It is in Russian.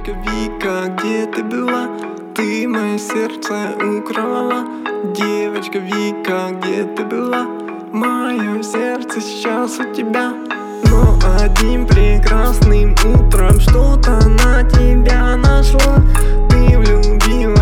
Девочка Вика, где ты была? Ты мое сердце украла. Девочка Вика, где ты была? Мое сердце сейчас у тебя. Но одним прекрасным утром что-то на тебя нашло. Ты влюбилась